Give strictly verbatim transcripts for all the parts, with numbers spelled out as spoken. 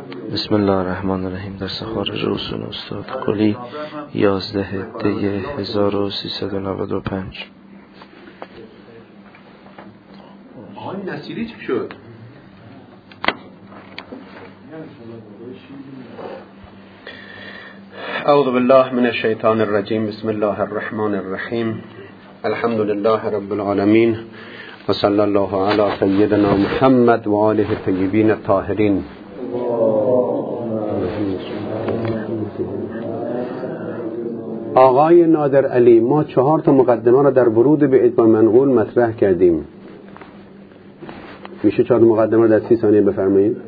بسم الله الرحمن الرحیم. درس خارج اصول استاد کلی یازده دی هزار و سیصد و نود و پنج. آقای نصیری چی شد؟ اعوذ بالله من الشیطان الرجیم. بسم الله الرحمن الرحیم. الحمد لله رب العالمین و صلی الله علی سیدنا محمد و آله الطیبین الطاهرین. آقای نادر علی، ما چهار تا مقدمه را در ورود به اجماع منقول مطرح کردیم. میشه چهار مقدمه را در سی ثانیه بفرمایید؟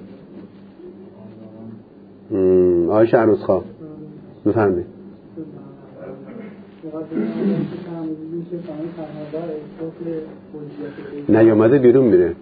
آقای شهروزخواه بفرمایید. نیامده بیرون میره.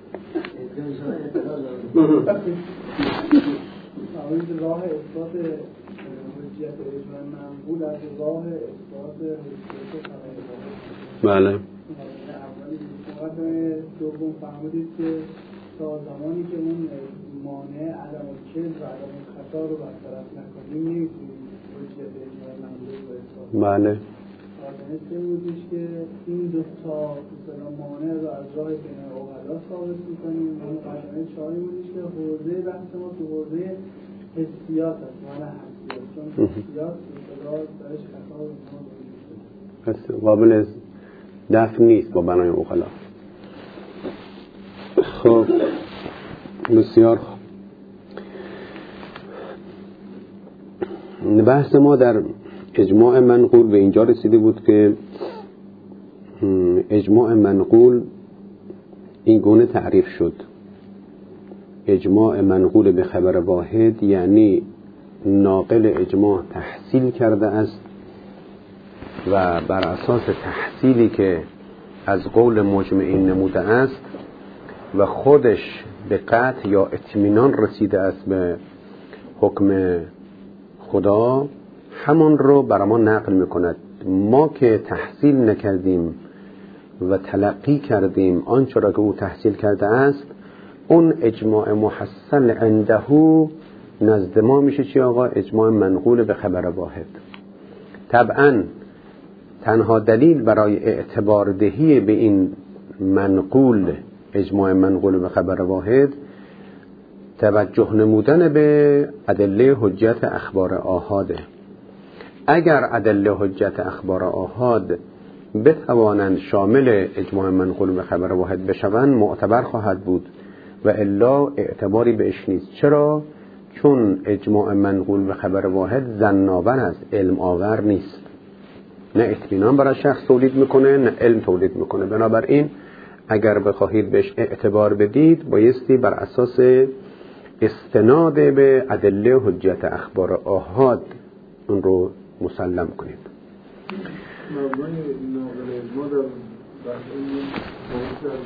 راه اثبات حجیت اجماع منقول از راه اثبات حجیت تمام. بله. اولی مقدمه دوم فهمیدید که تا زمانی که اون مانع عدم الکذب و عدم الخطا رو برطرف نکنیم نمیتونیم حجیت اجماع منقول رو اثبات. بله. مقدمه سوم بودش که این دو تا مثلا مانع رو از راه بین عقلا ثابت می‌کنیم. و مقدمه چهارمی بودش که حوزه بحث ما تو حوزه حسیات است، معنی حسیات، چون حسیات مثلا درش خطا و هست قابل دفع نیست با بنای عقلا. خب بسیار خوب. بحث ما در اجماع منقول به اینجا رسیده بود که اجماع منقول این گونه تعریف شد: اجماع منقول به خبر واحد یعنی ناقل اجماع تحصیل کرده است و بر اساس تحصیلی که از قول مجمعین نموده است و خودش به قطع یا اطمینان رسیده است به حکم خدا، همان رو بر ما نقل میکند. ما که تحصیل نکردیم و تلقی کردیم آنچه را که او تحصیل کرده است، اون اجماع محصل عنده نزد ما میشه چی آقا؟ اجماع منقول به خبر واحد. طبعا تنها دلیل برای اعتبار دهی به این منقول، اجماع منقول به خبر واحد، توجه نمودن به ادله حجت اخبار آحاده. اگر ادله حجت اخبار آحاد بتوانند شامل اجماع منقول به خبر واحد بشوند، معتبر خواهد بود و الا اعتباری بهش نیست. چرا؟ چون اجماع منقول به خبر واحد ظن‌آور است، علم آور نیست. نه اطمینان برای شخص تولید میکنه نه علم تولید میکنه. بنابراین اگر بخواهید بهش اعتبار بدید، بایستی بر اساس استناد به ادله حجت اخبار آحاد اون رو مسلم کنید. مبنای ناقل اجماع در بحث این موضوع در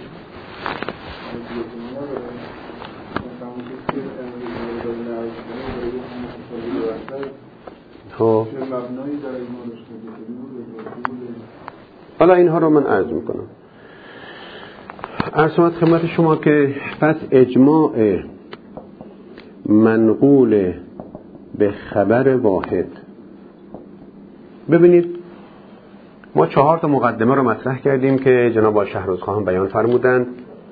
دنیا داریم. مثلا که امروز داریم نرز کنیم داریم خب چه مبنایی در اجماع داشته بودیم؟ حالا اینها رو من عرض میکنم. عرض شد خدمت شما که پس اجماع منقول به خبر واحد، ببینید ما چهار تا مقدمه رو مطرح کردیم که جناب آقای شهروزخواه بیان فرمودند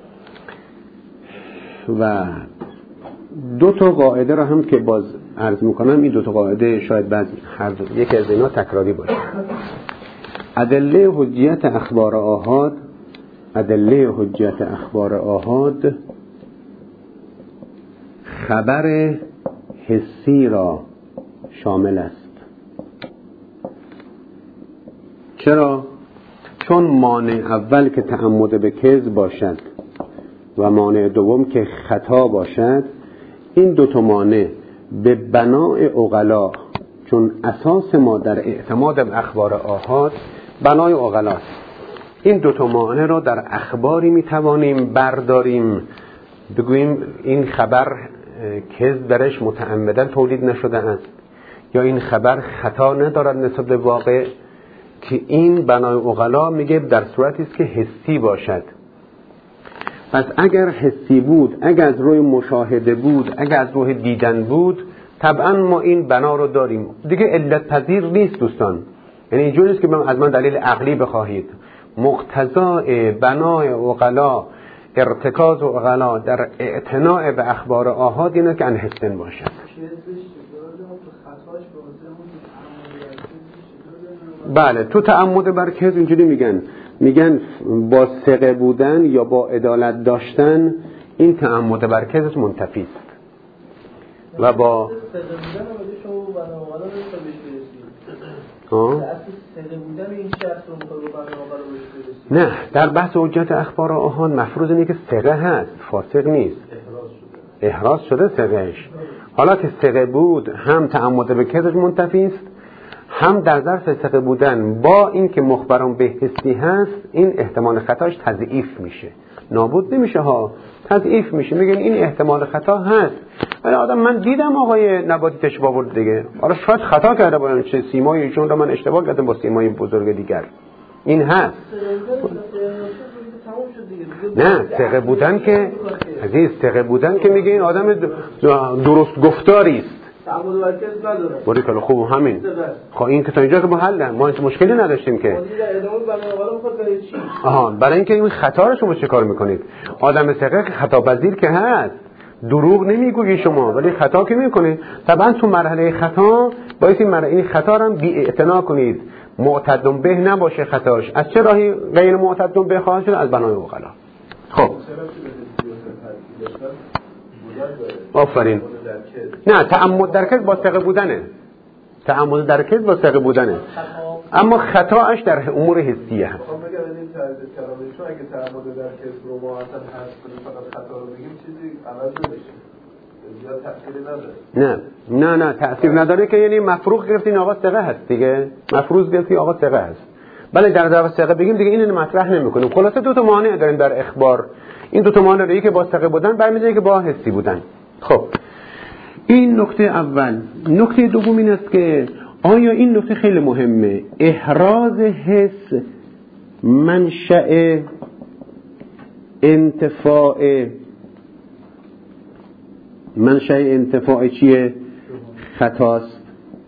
و دو تا قاعده رو هم که باز عرض میکنم. این دو تا قاعده شاید بعد هر یک از اینا تکراری باشه. ادله حجیت اخبار آحاد، ادله حجیت اخبار آحاد خبر حسی را شامل است. چرا؟ چون مانع اول که تعمد به کذب باشد و مانع دوم که خطا باشد، این دو تا مانع به بنای عقلا، چون اساس ما در اعتماد به اخبار آحاد بنای عقلاست، این دو تا مانع را در اخباری میتوانیم برداریم بگوییم این خبر کذب درش متعمدن تولید نشده است یا این خبر خطا ندارد نسبت به واقع، که این بنای عقلا میگه در صورتی است که حسی باشد. پس اگر حسی بود، اگر از روی مشاهده بود، اگر از روی دیدن بود، طبعا ما این بنا رو داریم دیگه. علت پذیر نیست دوستان، یعنی اینجوری نیست که از من دلیل عقلی بخواهید. مقتضای بنای عقلا، ارتکاز عقلا در اعتناع به اخبار آحاد اینه که انحسن باشد. بله، تو تعمد برکز اینجوری میگن میگن با ثقه بودن یا با عدالت داشتن این تعمد برکز منتفی است و با نه در بحث حجت اخبار آحاد مفروض اینه که ثقه هست، فاسق نیست، احراز شده ثقهش. حالا که ثقه بود هم تعمد برکزش منتفی است، هم در ظرف ثقه بودن با این که مخبران به حسی هست این احتمال خطاش تضعیف میشه، نابود نمیشه ها، تضعیف میشه. میگن این احتمال خطا هست، ولی آدم من دیدم آقای نباتی تشبیه برد دیگه، حالا شاید خطا کرده باید چه سیمای ایشون رو من اشتباه کردم با سیمای بزرگ دیگر، این هست. نه ثقه بودن که عزیز، ثقه بودن که میگه این آدم درست گفتاری است، تعمد مرکز نداره. باری کلا خوب همین. خب این که تا اینجا که با حل ما هیچ مشکلی نداشتیم که. آها، برای اینکه این خطا رو شما چه کار میکنید؟ آدم ثقه خطا پذیر که هست، دروغ نمیگویی شما، ولی خطا که میکنید. طبعا تو مرحله خطا باید این مرحله این خطا رو بی اعتنا کنید، معتد به نباشه خطاش. از چه راهی غیر معتد به خواهد شد؟ از بنای عقلا. خب آفرین. نه تعمد درکز با ثقه بودنه، تعمد درکز با ثقه بودنه، اما خطاش در امور حسیه هست. خب بگم این تعریف کلامشون اگه تعمد درکز رو ما اصلا حذف کنیم فقط خطا رو بگیم چیزی عوض نمیشه، زیاد تأثیری نداره. نه نه نه تأثیر نداره که یعنی مفروض گرفتین آقا ثقه هست دیگه، مفروض گرفتی آقا ثقه هست. بله در در ثقه بگیم دیگه اینو مطرح نمی‌کنیم. خلاصه دو تا مانع داریم در اخبار. این دو تا مانع رو، یکی با ثقه بودن برمی‌داره که با حسی بودن. خب این نکته اول. نکته دوم این است که آیا این نکته خیلی مهمه، احراز حس منشأ انتفاع منشأ انتفاع چیه؟ خطاست.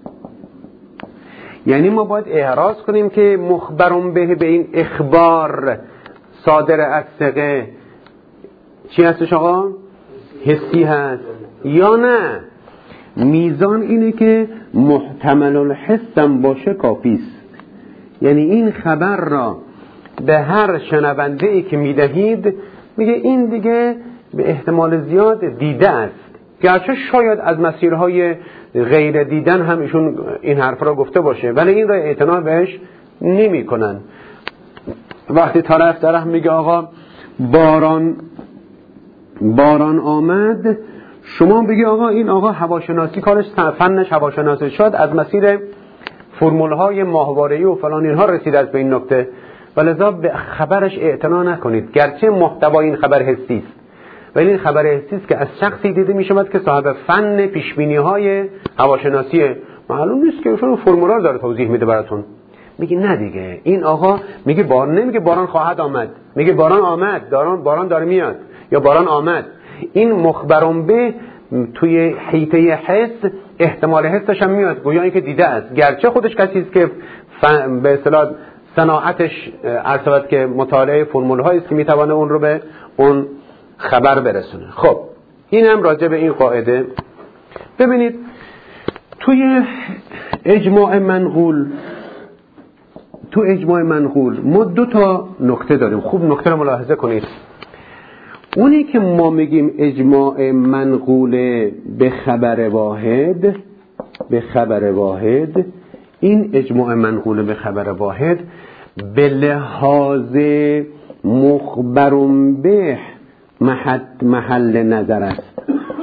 یعنی ما باید احراز کنیم که مخبرون به به این اخبار صادر از ثقه چی هستش آقا؟ حسی هست یا نه؟ میزان اینه که محتمل الحسم باشه کافیست. یعنی این خبر را به هر شنونده ای که میدهید میگه این دیگه به احتمال زیاد دیده است، گرچه شاید از مسیرهای غیر دیدن هم ایشون این حرف را گفته باشه، ولی این را اعتنا بهش نمی کنن. وقتی طرف طرف میگه آقا باران باران آمد، شما بگی آقا این آقا هواشناسی کارش فنش هواشناسی، شاید از مسیر فرمولهای ماهواره‌ای و فلان اینها رسید از به این نکته، ولذا به خبرش اعتنا نکنید، گرچه محتوای این خبر حسی است، ولی این خبر حسی است که از شخصی دیده می شود که صاحب فن پیشبینی های هواشناسیه. معلوم نیست که ایشون فرمولا رو داره توضیح میده براتون. میگه نه دیگه این آقا میگه باران، نمیگه باران خواهد آمد، میگه باران آمد، باران باران داره میاد یا باران آمد. این مخبرون به توی حیطه حس احتمال حسش هم میاد، گویا اینکه دیده است، گرچه خودش کسی است که به اصطلاح صناعتش ارتباط که مطالعه فرمول‌هایی است که میتونه اون رو به اون خبر برسونه. خب این هم راجع به این قاعده. ببینید توی اجماع منقول تو اجماع منقول ما دو تا نکته داریم، خوب نکته رو ملاحظه کنید. اونی که ما میگیم اجماع منقول به خبر واحد، به خبر واحد، این اجماع منقول به خبر واحد به لحاظ مخبرون به محل, محل نظر است،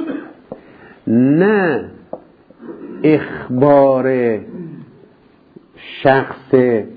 نه اخبار شخص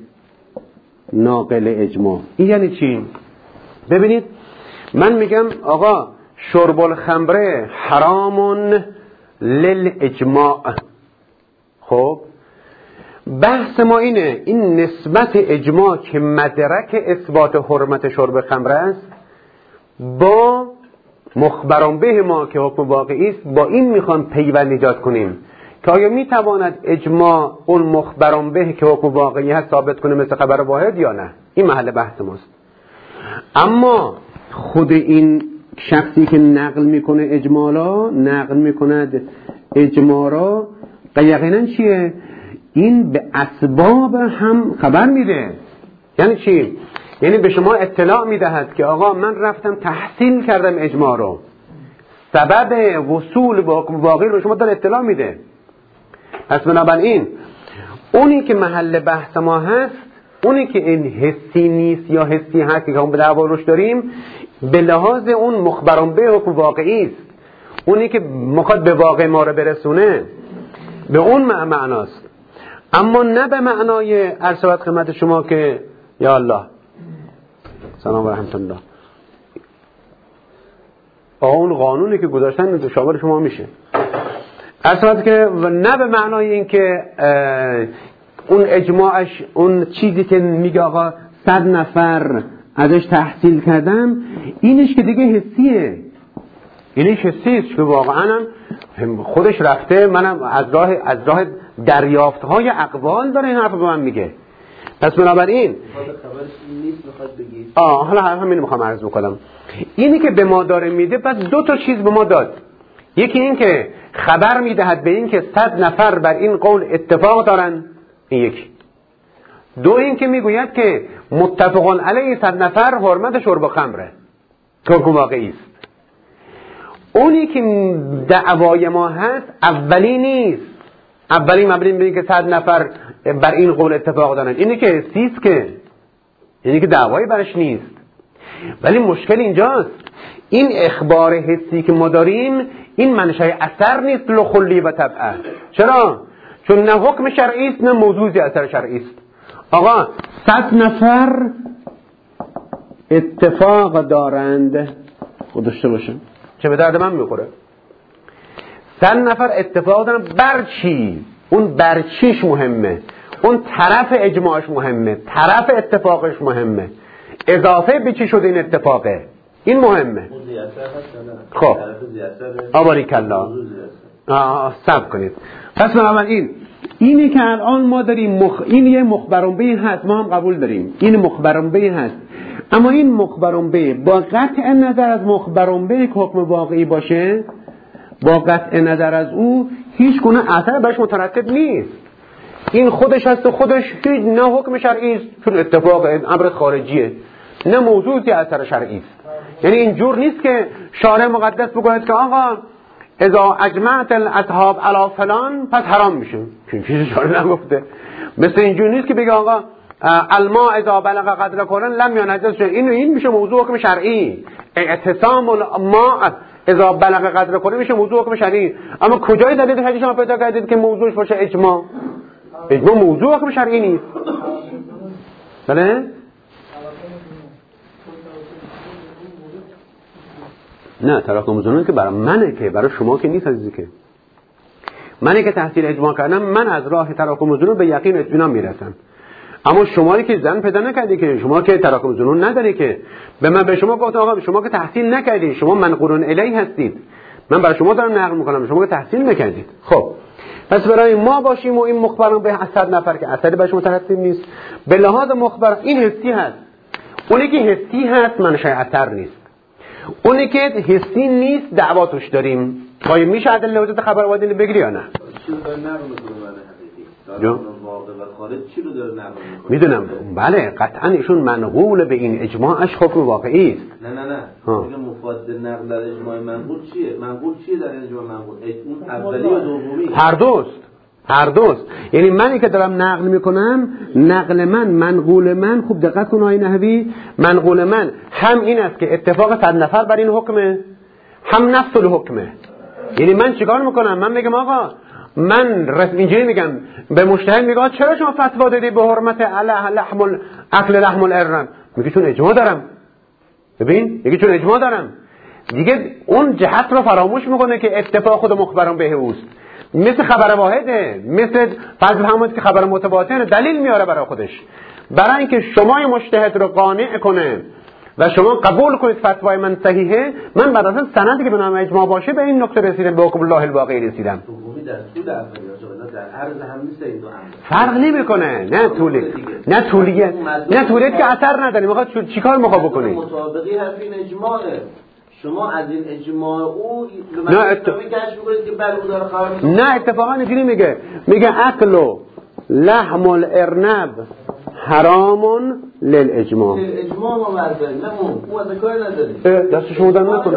ناقل اجماع. این یعنی چی؟ ببینید من میگم آقا شرب الخمره حرامون للاجماع. خب بحث ما اینه، این نسبت اجماع که مدرک اثبات حرمت شرب خمره است با مخبران به ما که حکم واقعی است، با این میخوان پیوند ایجاد کنیم که آیا میتواند اجماع اون مخبران به که حکم واقعی هست ثابت کنه مثل خبر واحد یا نه. این محل بحث ماست. اما خود این شخصی که نقل میکنه اجمالا نقل میکند اجماع را یقینا چیه؟ این به اسباب هم خبر میده. یعنی چی؟ یعنی به شما اطلاع میدهد که آقا من رفتم تحصیل کردم اجماع رو، سبب وصول به حکم واقعی رو شما داره اطلاع میده. پس بنابراین اونی که محل بحث ما هست، اونی که این حسی نیست یا حسی هست که هم به دعوا روش داریم، به لحاظ اون مخبران به حکم واقعی است، اونی که میخواد به واقع ما رو برسونه، به اون معناست. اما نه به معنای عرض خدمت شما که یا الله سلام و رحمت الله آقا اون قانونی که گذاشتن شامل شما میشه. عرض که نه به معنای این که اون اجماعش، اون چیزی که میگه آقا صد نفر ازش تحصیل کردم، اینش که دیگه حسیه، اینش حسیه که واقعا هم خودش رفته، منم از راه از راه دریافت‌های اقوال داره این حرف به من میگه. پس بنابراین خبرش نیست میخواد بگی. آه حالا همین میخوام عرض بکنم. اینی که به ما داره میده، پس دو تا چیز به ما داد. یکی این که خبر میدهد به این که صد نفر بر این قول اتفاق دارن، این یکی. دو این که میگوید که متفقان علیه صد نفر حرمت شرب خمره که حکم واقعی است. اونی که دعوای ما هست اولی نیست. اولی مبنی بر این که صد نفر بر این قول اتفاق دارن، اینی که حسی است، که اینی که دعوایی برش نیست. ولی مشکل اینجاست، این اخبار حسی که ما داریم این منشأ اثر نیست لخلی و طبعه. چرا؟ چون نه حکم شرعی است نه موضوعی اثر شرعی است. آقا صد نفر اتفاق دارند، خود داشته باشن چه به درد من میخوره. صد نفر اتفاق دارن بر چی؟ اون بر چیش مهمه، اون طرف اجماعش مهمه، طرف اتفاقش مهمه، اضافه به چی شده این اتفاقه، این مهمه. خب آباری کلا سب کنید. پس بنابراین اینی که الان ما داریم مخ... این یه مخبران به هست، ما هم قبول داریم این مخبران به هست، اما این مخبران به با قطع نظر از مخبران به که حکم واقعی باشه، با قطع نظر از او هیچ گونه اثر برش مترتب نیست. این خودش هست و خودش هیچ نه حکم شرعی است، چون اتفاق امر خارجیه، نه موضوعی اثر شرعی است. یعنی اینجور نیست که شارع مقدس بگوید که آقا اذا اجمعت الاصحاب علی فلان پس حرام میشه، چون چیزی شارع نگفته. مثل اینجور نیست که بگه آقا الماء اذا بلغ قدر فلان لم ينجس، این این میشه موضوع حکم شرعی. اعتصام الماء اذا بلغ قدر فلان میشه موضوع حکم شرعی. اما کجای دلیل حدیث شما پیدا کردید که موضوعش باشه اجماع؟ اجماع موضوع حکم شرعی نیست. بله؟ نه تراکم ظنون که برای منه، که برای شما که نیست عزیزی. که منی که تحصیل اجماع کردم، من از راه تراکم ظنون به یقین اطمینان میرسم. اما شمایی که زن پیدا نکردی، که شما که تراکم ظنون نداری، که به من به شما گفتم آقا شما که تحصیل نکردید، شما منقولون الیه هستید، من برای شما دارم نقل میکنم، شما که تحصیل نکردید. خب پس برای ما باشیم و این مخبران به صد نفر که اثری برش مترتب نیست، به لحاظ مخبر این حسی هست. اونی که حسی هست منشأ اثر نیست. اونی که حسی نیست دعوا توش داریم. آیا میشه عدل لوجت خبر واحد بگیری یا نه؟ چی رو داره نقل میکنه حقیقی؟ داره واقع و خارج چی رو داره نقل میکنه؟ میدونم بله قطعا ایشون منقول به این اجماعش حکم واقعی است. نه نه نه میگه مفاد نقل در اجماع منقول چیه؟ منقول چیه در اجماع منقول؟ اون اولی و دومی هر دوست، هر دوست. یعنی منی که دارم نقل میکنم، نقل من، منقول من، خوب دقت کن آقای نحوی، منقول من هم این است که اتفاق صد نفر بر این حکمه، هم نفس الحکمه. یعنی من چیکار میکنم؟ من میگم آقا من رسم اینجوری میگم به مجتهد، میگم چرا شما فتوا دادی به حرمت لحم اکل لحم الارنب؟ میگه چون اجماع دارم. ببین میگه چون اجماع دارم. دیگه اون جهت رو فراموش میکنه که اتفاق خود مخبران به اوست. مثل خبر واحده، مثل فضل حمود که خبر متواتر دلیل میاره برای خودش، برای اینکه شما مجتهد رو قانع کنه و شما قبول کنید فتوای من صحیحه، من بر اساس سندی که به نام اجماع باشه به این نکته رسیدم، به حکم الله الواقعی رسیدم. دومی در طول اولیات در عرض هم نیست این دو فرق نمیکنه. نه طولی نه طولیه نه طولیت که اثر نداره. میخواد چیکار میخواد بکنید؟ مطابقی حرف این اجماعه. شما از این اجماع او نه ات... که بر او داره خبر نه اتفاقا اینجوری میگه میگه اکل و لحم الارنب حرامون للاجماع. اجماع ما برداریم نه اون اون از کار نداریم. دست شما در نکنه.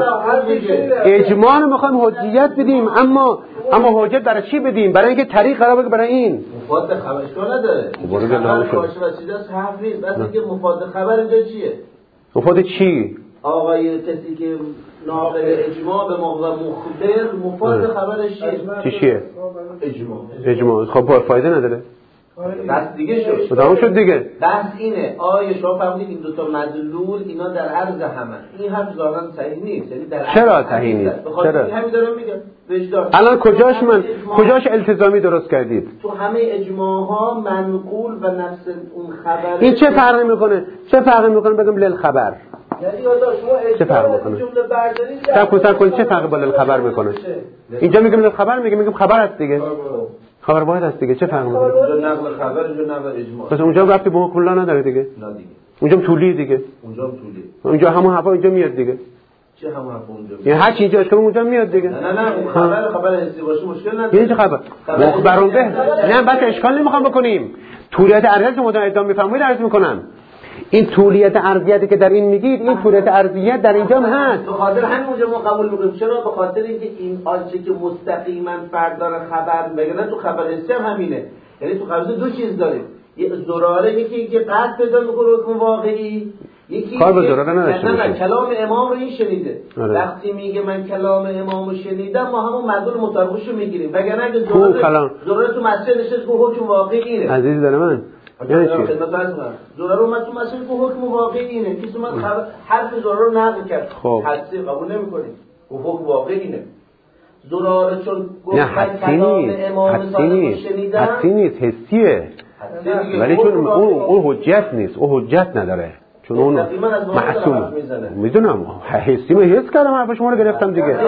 اجماع رو میخوایم حجیت بدیم، اما اما حجت برای چی بدیم؟ برای اینکه طریق قرار بگه برای این مفاد خبر اشکال نداره. برو گلام شد. وسیله حرف نیست. بس اینکه مفاد خبر اینجا چیه؟ مفاد چی؟ آقای کسی که ناقل اجماع به موقع مخبر مفاد خبرش چیه؟ چیه؟ اجماع. اجماع. خب فایده نداره. بس دیگه شد. تمام شد دیگه. بس اینه آیه شما فهمیدید این دو تا مدلول اینا در عرض همه. این حرف ظاهرا صحیح نیست. یعنی در چرا صحیح نیست؟ چرا؟ همین دارم میگم. وجدان. الان کجاش من کجاش التزامی درست کردید؟ تو همه اجماع ها منقول و نفس اون خبر. این چه فرقی میکنه؟ چه فرقی میکنه بگم لیل خبر؟ یعنی یادا شما چه فرقی میکنه؟ جمله بردارید. تا کن چه فرقی با لیل خبر میکنه؟ اینجا میگم لیل خبر میگم میگم خبر است دیگه. خبر باید است دیگه. چه فرقی میکنه؟ اونجا نقل خبر اونجا نقل اجماع. پس اونجا ربطی به کلا نداره دیگه. نه دیگه. اونجا طولی دیگه. اونجا طولی. اونجا همون حرفا اینجا میاد دیگه. چه همون حرفا اونجا؟ یعنی هر چی اینجا اشکال اونجا میاد دیگه. نه نه نه خبر خبر حسی باشه مشکل نداره. یعنی چه خبر؟ مخبرون به. نه بس اشکال نمیخوام بکنیم. طولیت ارزیت که مدام ادعا میفرمایید عرض میکنم. این طولیت ارزیتی که در این میگید این طولیت ارزیت در اینجا هم هست. به خاطر همین اونجا ما قبول میکنیم. چرا؟ به خاطر اینکه این آنچه که مستقیما فرد داره خبر میگه، تو خبر حسی هم همینه. یعنی تو خبر دو چیز داریم. یه زراره یکی که قصد پیدا میکنه حکم واقعی، یکی کار به زراره نداشته باشه. کلام امام رو این شنیده. آره. وقتی میگه من کلام امام رو شنیدم ما همون مدلول مطابقش رو میگیریم. وگرنه اگه زراره زراره تو مسجد نشست که حکم واقعی اینه. عزیز دل من یعنی چی؟ زراره اومد تو مسجد که حکم واقعی اینه. کسی اومد خبر حرف زراره رو نقل کرد. خب حدسی قبول نمی‌کنیم. حکم واقعی اینه. زراره چون گفت کلام امام صادق شنیدم. حسی نیست، حسیه. ولی چون اون اون حجت نیست، اون حجت نداره. چون اون معصوم میدونم حسی من حس کردم حرف شما رو گرفتم دیگه.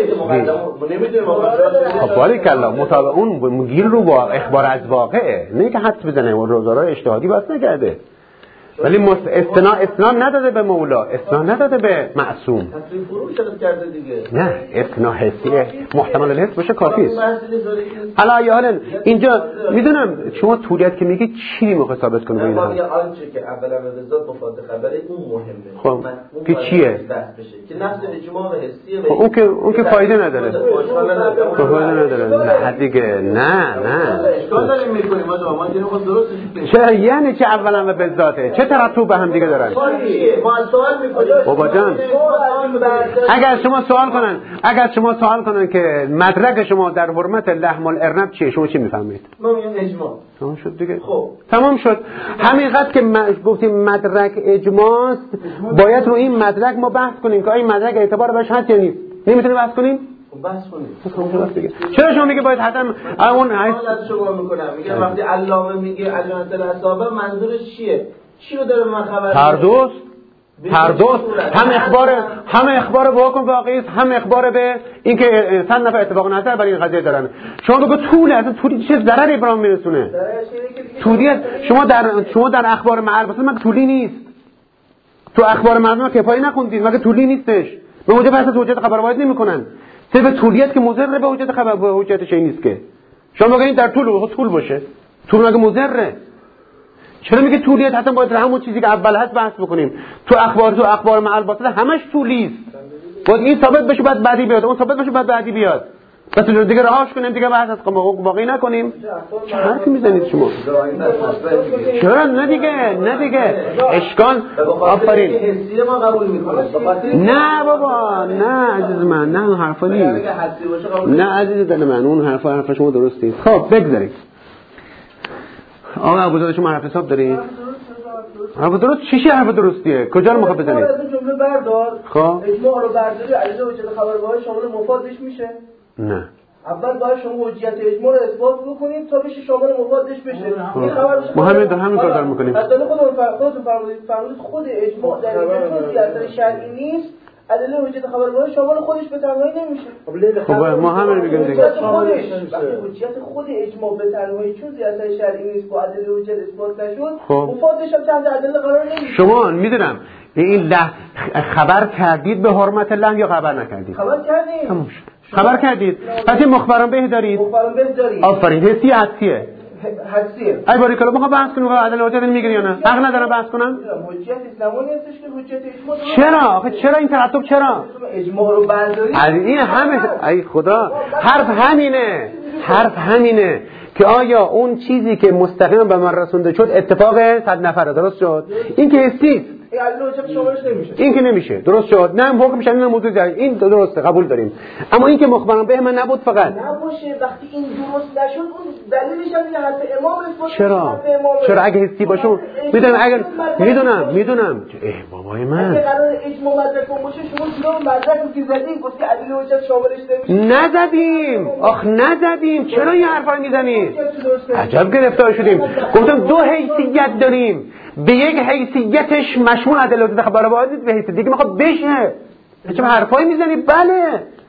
خب باری کلا مطابق اون گیر رو با اخبار از واقعه، نه که حدس بزنه اون روزارای اجتهادی بس نکرده. ولی مس... استنا استناد نداده به مولا، استناد نداده به معصوم. تصریح فروش کرده دیگه. نه استناد حسیه، محتمل الحس باشه کافی است. حالا یارن اینجا میدونم شما طولیت که میگی چی میخواد ثابت کنه این حال؟ آنچه که اولا به ذات مفاد خبره اون مهمه. خب که چیه؟ که نفس اجماع حسیه. خب اون که اون که فایده نداره. فایده نداره. نه دیگه نه نه. اشکال داریم میکنیم ما ما اینو خود درستش چه یعنی چه اولا به ذاته؟ چه ترتب به هم دیگه دارن؟ ما سوال میکنیم. بابا جان اگر شما سوال کنن اگر شما سوال کنن که مدرک شما در حرمت لحم الارنب چیه، شما چی میفهمید؟ ما میگیم اجماع. تمام شد دیگه. خب تمام شد. همینقدر که ما گفتیم مدرک اجماع است، باید رو این مدرک ما بحث کنیم که این مدرک اعتبار بهش هست یا نیست. نمیتونیم بحث کنیم؟ بحث کنیم. چرا شما میگه باید حتما اون حالت شما میکنم میگه وقتی علامه میگه اجانت الاصابه منظورش چیه؟ چی رو داره من خبر؟ هر دوست هر دوست هم اخبار هم اخبار به حکم واقعی است، هم اخبار به اینکه صد نفر اتفاق نظر برای این قضیه دارن. شما بگو طول اصلا طولی چه ضرری برام میرسونه؟ طولی شما در شما در اخبار معرفت مگه طولی نیست؟ تو اخبار معرفت کفایه نخوندید مگه طولی نیستش؟ به موجب اساس حجت خبر واحد نمیکنن. صرف طولیت که مضر به حجت خبر به حجت شی نیست که. شما بگید در طول طول باشه. طول مگه مضره؟ چرا میگه طولیت؟ حتی باید همون چیزی که اول هست بحث بکنیم. تو اخبار تو اخبار مع الباطل همش طولی است. باید این ثابت بشه بعد بعدی بیاد، اون ثابت بشه بعد بعدی بیاد. بس دیگه رهاش کنیم دیگه بحث از واقعی نکنیم. چه حرفی میزنید شما؟ چرا نه دیگه نه دیگه اشکال آفرین. نه بابا نه عزیز من نه اون حرفا نیست. نه عزیز دل من اون حرفا حرف شما درست نیست. خب بگذارید. آقا ابوذر شما حرف حساب دارید؟ حرف درست چیه حرف درستیه؟ کجا رو میخواد بزنید؟ از این جمله بردار. خب اجماع رو برداری علیه وجه خبر واحد شامل مفادش میشه؟ نه اول باید شما حجیت اجماع رو اثبات بکنید تا بشه شامل مفادش بشه. این خبر ما همین همین کار داریم می‌کنیم. مثلا خودمون فرض فرمودید فرمودید خود اجماع در این جزئی اثر شرعی نیست، ادله حجیت خبر باید شامل خودش به تنهایی نمیشه. خب ما همین میگیم دیگه. حجیت خودش حجیت خود اجماع به تنهایی چون اثر شرعی نیست با ادله حجیت اثبات نشد، مفادش هم تحت ادله قرار نمیشه. شما میدونم این خبر کردید به حرمت الله یا خبر نکردید؟ خبر کردید. تموم شد. خبر کردید. پس مخبران به دارید. مخبران به دارید. آفرین. حسی حسیه. حسیه. ای باری کلا میخوام بحث کنم عدل حجت میگیری یا نه؟ حق ندارم بحث کنم؟ حجت اسلامی هستش که حجت اجماع. چرا؟ آخه چرا این ترتب چرا؟ اجماع رو بردارید. این همه ای خدا حرف همینه. حرف همینه که آیا اون چیزی که مستقیما به من رسونده شد اتفاق صد نفره درست شد؟ این که حسی این عدل حجت شاملش نمیشه. این که نمیشه. درست شد. نه حکم شامل موضوع جای این درسته قبول داریم. اما این که مخبران به من نبود فقط. نباشه وقتی این درست نشد اون دلیلش هم اینه حتی امام اثبات چرا؟ چرا اگه حسی باشه میدونم اگر میدونم میدونم ای بابای من اگه قرار اجماع مدرک باشه شما جلو مدرک رو زدید گفتی عدل حجت شاملش نمیشه. نزدیم. آخ نزدیم. چرا این حرفا میزنید؟ عجب گرفتار شدیم. گفتم دو حیثیت داریم. به یک حیثیتش مشمول عدالت خبر واحد به حیثیت دیگه میخواد بشه. چه حرفایی میزنی؟ بله.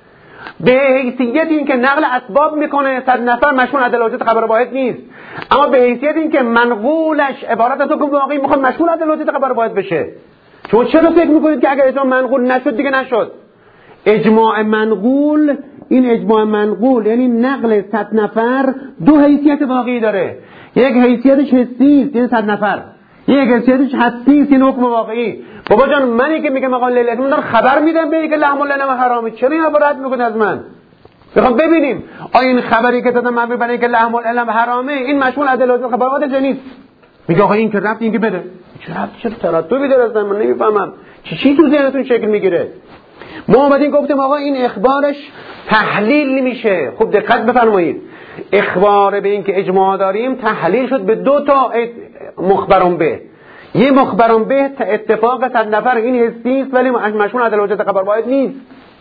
به حیثیت این که نقل اسباب میکنه صد نفر مشمول عدالت خبر واحد نیست. اما به حیثیت این که منقولش عبارت از حکم واقعی میخواد مشمول عدالت خبر واحد بشه. شما چرا فکر میکنید که اگر اجماع منقول نشد دیگه نشد؟ اجماع منقول این اجماع منقول یعنی نقل صد نفر دو حیثیت واقعی داره. یک حیثیتش حسی است یعنی صد نفر. یک حیثیتش حسی است یعنی حکم واقعی. بابا جان منی که میگم آقا لیل من دارم خبر میدم به که لحم النم حرامه چرا این عبارت میکنه از من؟ میخوام ببینیم آیا این خبری که دادم مبنی بر اینکه لحم النم حرامه این مشمول عدالت خبرات نیست؟ میگه آقا این که رفت این که بده. چه رفت چه ترتبی داره اصلا من نمیفهمم. چی چی تو ذهنتون شکل میگیره؟ ما اومدیم گفتیم آقا این اخبارش تحلیل نمیشه. خوب دقت بفرمایید. اخبار به این که اجماع داریم تحلیل شد به دو تا مخبران به. یه مخبران به اتفاق صد نفر این حسی است ولی مشمول عدل حجت خبر واحد نیست.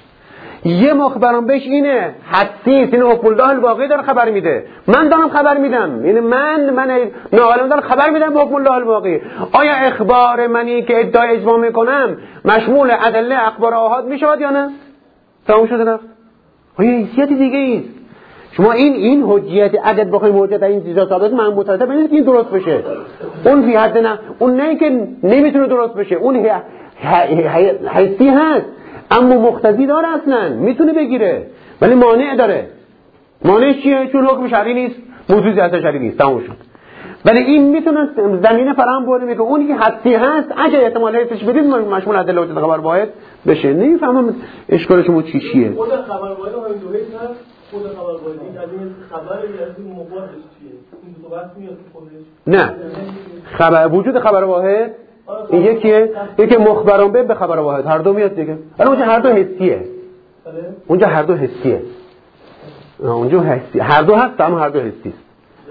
یه مخبران بهش اینه حسی است این حکم الله الواقعی داره خبر میده. من دارم خبر میدم یعنی من من ناعلم دارم خبر میدم به حکم الله الواقعی. آیا اخبار منی که ادعای اجماع میکنم مشمول ادله اخبار آحاد میشود یا نه؟ تمام شده رفت. آیا حیثیت دیگه ایست؟ شما این این حجیت عدد بخوایم حجت این چیزا ثابت من مترتب نیست که این درست بشه. اون فی حد نه اون نه که نمیتونه درست بشه. اون حیثی هست اما مقتضی داره اصلا میتونه بگیره ولی مانع داره. مانعش چیه؟ چون حکم شرعی نیست موضوع ذات شرعی نیست تموم شد. ولی این میتونه زمینه فراهم بکنه میگه اونی که حسی هست اگه احتمال حسش بدید مشمول عدل حجت خبر واحد بشه. نمیفهمم اشکال شما چی چیه. خود خبر واحد هم دو هست. خود خبر واحد این از این خبری از این مبادش چیه؟ این دو تا بحث میاد خودش. نه. خبر وجود خبر واحد این یکیه یکی مخبران به به خبر واحد هر دو میاد دیگه. الان اونجا هر دو حسیه. اونجا هر دو حسیه. اونجا حسی هر دو هست اما هر دو حسی است.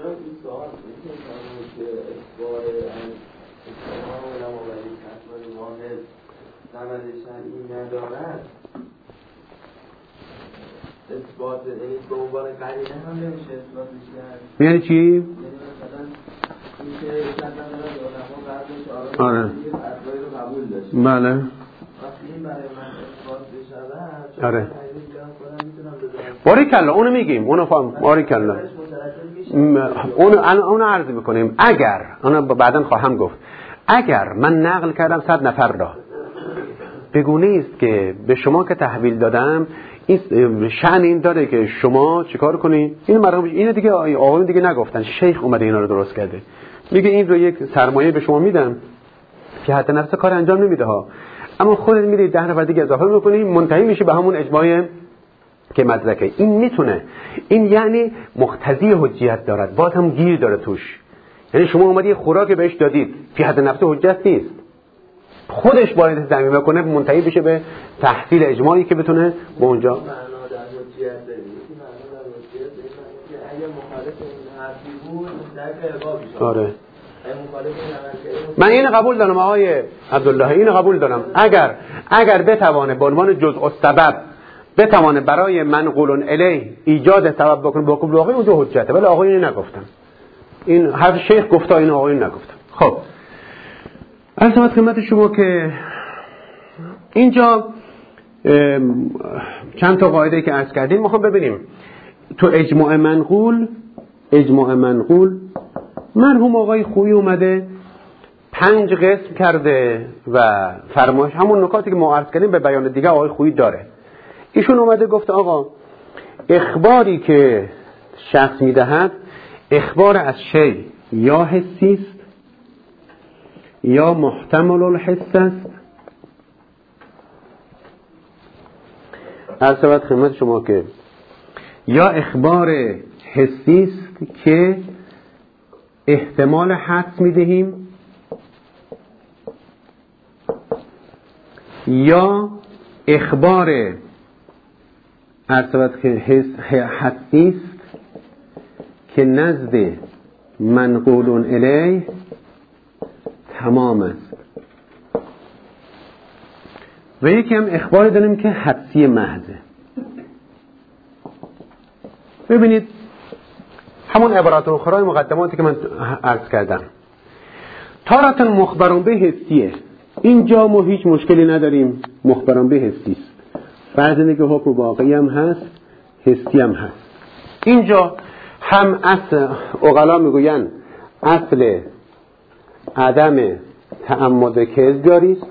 اثبات یعنی به عنوان قرینه هم نمیشه اثباتش کرد. یعنی چی؟ یعنی مثلا اینکه مثلا علما بعضی آره اصلایی رو قبول داشت. بله. وقتی این برای من اثبات بشه آره. باریکلا اونو میگیم اونو فهم باریکلا. اونو اونو عرض میکنیم اگر اونو بعداً خواهم گفت اگر من نقل کردم صد نفر را بگونه است که به شما که تحویل دادم این شأن این داره که شما چیکار کنید این مردم اینو دیگه آقایون دیگه نگفتن شیخ اومده اینا رو درست کرده میگه این رو یک سرمایه به شما میدم که حتی نفس کار انجام نمیده ها اما خودت میری ده نفر دیگه اضافه میکنی منتهی میشه به همون اجماع که مدرکه. این میتونه این یعنی مقتضی حجیت دارد باز هم گیر داره توش. یعنی شما اومدی خوراک بهش دادید فی حد نفس حجت نیست خودش باید زمینه کنه منتهی بشه به تحصیل اجماعی که بتونه به اونجا معنا در حجیت داره معنا در حجیت که اگه مخالف این حرفی بود در ارباب میشه. آره من این قبول دارم آقای عبدالله این قبول دارم اگر اگر بتوانه به عنوان جزء السبب بتوانه برای منقول الیه ایجاد سبب بکنه با قبول آقای اون دو حجته، ولی آقایون نگفتن. این حرف شیخ گفته، این آقایون نگفتن. خب عرض خدمت شما که اینجا چند تا قاعده که عرض کردیم میخوام ببینیم تو اجماع منقول اجماع منقول مرحوم آقای خویی اومده پنج قسم کرده و فرمایش همون نکاتی که ما عرض کردیم به بیان دیگه آقای خویی داره. ایشون اومده گفت آقا اخباری که شخص میدهد اخبار از شی یا حسی است یا محتمل الحس است. عرض شود خدمت شما که یا اخبار حسی است که احتمال حدس میدهیم یا اخبار عرض شود که حسی است که نزد منقول الیه تمام است. و یکی هم اخبار داریم که حدسی محضه. ببینید همون عبارات اخرای مقدماتی که من عرض کردم تارتن مخبران به حسیه، اینجا ما هیچ مشکلی نداریم، مخبران به حسی است. فرض اینه که حکم واقعی هم هست، حسی هم هست. اینجا هم اصل عقلا میگوین اصل عدم تعمد کذب جاری است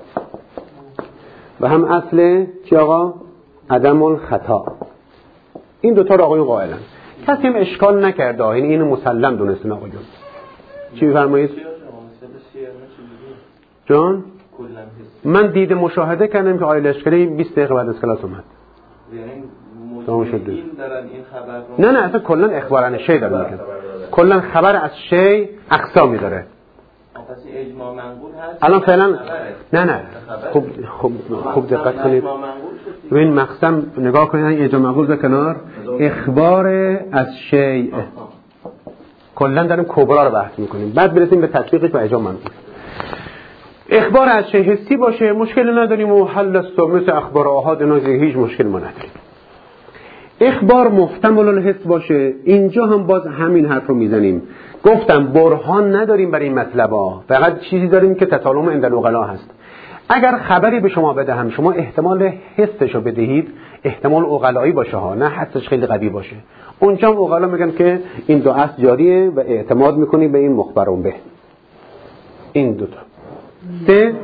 و هم اصل چی آقا؟ عدم الخطا. این دوتا رو آقایون قائلن، کسی هم اشکال نکرده، این اینو مسلم دونستن آقایون. چی بفرمایید؟ جان؟ من دید مشاهده کردم که آقای لشکری بیست دقیقه بعد از کلاس اومد. تمام شد. نه نه اصلا کلا اخبار عن شی داره میگه. کلا خبر از شی اقسامی داره. پس اجماع منقول هست. الان فعلا نه نه خوب خوب خوب دقت کنید. ببین مقسم نگاه کنید، اجماع منقول به کنار، اخبار از شی کلا داریم کبرا رو بحث میکنیم، بعد برسیم به تطبیقش و اجماع منقول. اخبار از شی حسی باشه مشکل نداریم و حل است، مثل اخبار آحاد اینا هیچ مشکل ما نداریم. اخبار محتمل الحس باشه، اینجا هم باز همین حرف رو میزنیم. گفتم برهان نداریم برای این مطلبا، فقط چیزی داریم که تسالم عند العقلا هست. اگر خبری به شما بدهم شما احتمال حسش رو بدهید، احتمال عقلایی باشه ها، نه حسش خیلی قوی باشه. اونجا هم عقلا میگن که این دو اصل جاریه و اعتماد میکنی به این مخبرون به این دوتا. سه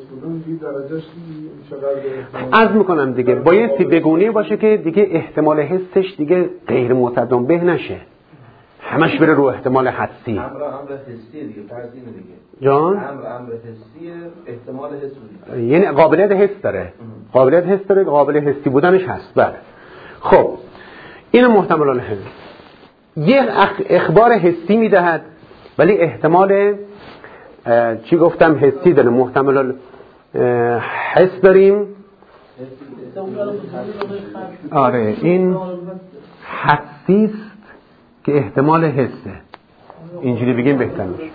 عرض میکنم دیگه بایستی بگونه باشه که دیگه احتمال حسش دیگه غیر متضمن به نشه، همش بره رو احتمال حسی. امر امر حسی دیگه، فرض اینه دیگه. جان؟ امر امر حسی احتمال حس دیگه. یعنی قابلیت حس داره. ام. قابلیت حس داره، قابل حسی بودنش هست. بله. خب این محتمل الحس. یه اخبار حسی میدهد ولی احتمال چی گفتم حسی داره، محتمل حس داریم. آره این حسی است که احتمال حسه، اینجوری بگیم بهتر میشه.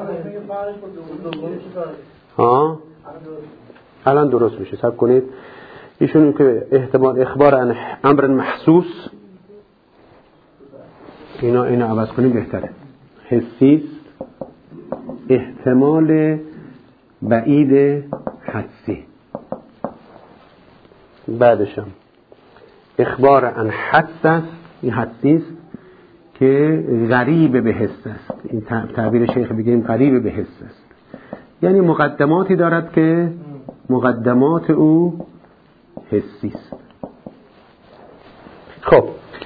ها الان درست میشه، صبر کنید. ایشون که احتمال اخبار عن امر محسوس، اینا اینا عوض کنیم بهتره. حسی است احتمال بعید حدسی. بعدشم اخبار عن حدس است، این حدسی است که غریب به حس است. این تعبیر شیخ بگیم غریب به حس است، یعنی مقدماتی دارد که مقدمات او حسی است. خب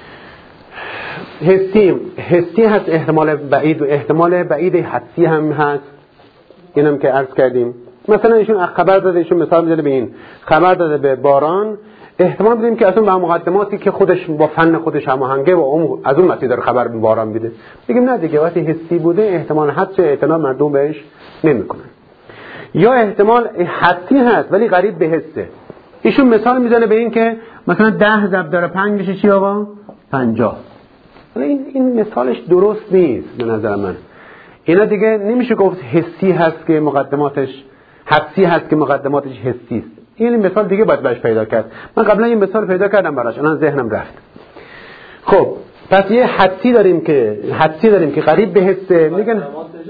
حسی حسی هست، احتمال بعید و احتمال بعید حدسی هم هست. اینم که عرض کردیم. مثلا ایشون خبر داده، ایشون مثال میزنه به این خبر داده به باران، احتمال بدیم که اصلا با مقدماتی که خودش با فن خودش هماهنگه و اون از اون مسیر داره خبر به باران میده، بگیم نه دیگه وقتی حسی بوده احتمال حدس اعتنا مردم بهش نمیکنن. یا احتمال حدسی هست ولی قریب به حسه. ایشون مثال میزنه به این که مثلا ده ضرب در پنج میشه چی آقا؟ پنجاه. این این مثالش درست نیست به نظر من. اینا دیگه نمیشه گفت حسی هست که مقدماتش حدسی هست که مقدماتش حسی است. این مثال دیگه باید بهش پیدا کرد. من قبلا این مثال پیدا کردم براش، الان ذهنم رفت. خب پس یه حدسی داریم که حدسی داریم که قریب به حسه، میگن